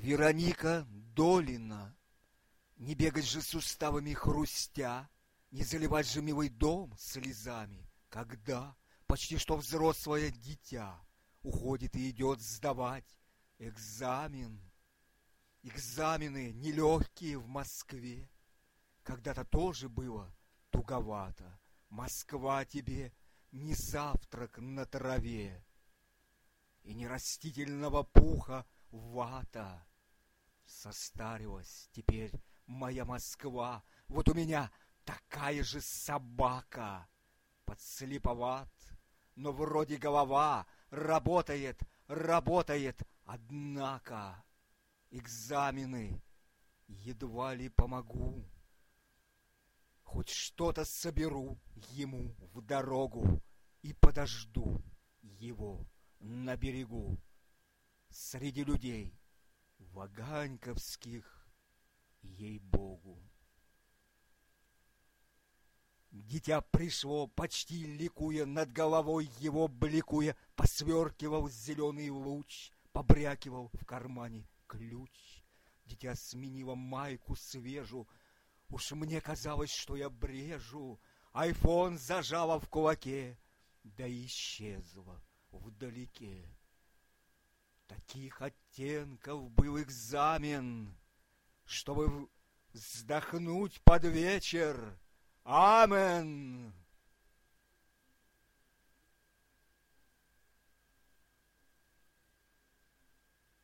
Вероника Долина. Не бегать же суставами хрустя, не заливать же милый дом слезами, когда почти что взрослое дитя уходит и идет сдавать экзамен. Экзамены нелегкие в Москве. Когда-то тоже было туговато. Москва тебе не завтрак на траве, и не растительного пуха вата. Состарилась теперь моя Москва, вот у меня такая же собака. Подслеповат, но вроде голова работает, однако экзамены едва ли помогу. Хоть что-то соберу ему в дорогу и подожду его на берегу среди людей ваганьковских, ей-богу. Дитя пришло, почти ликуя, над головой его бликуя, посверкивал зеленый луч, побрякивал в кармане ключ. Дитя сменило майку свежу, уж мне казалось, что я брежу. Айфон зажала в кулаке, да исчезла вдалеке. Таких оттенков был экзамен, чтобы вздохнуть под вечер. Амен!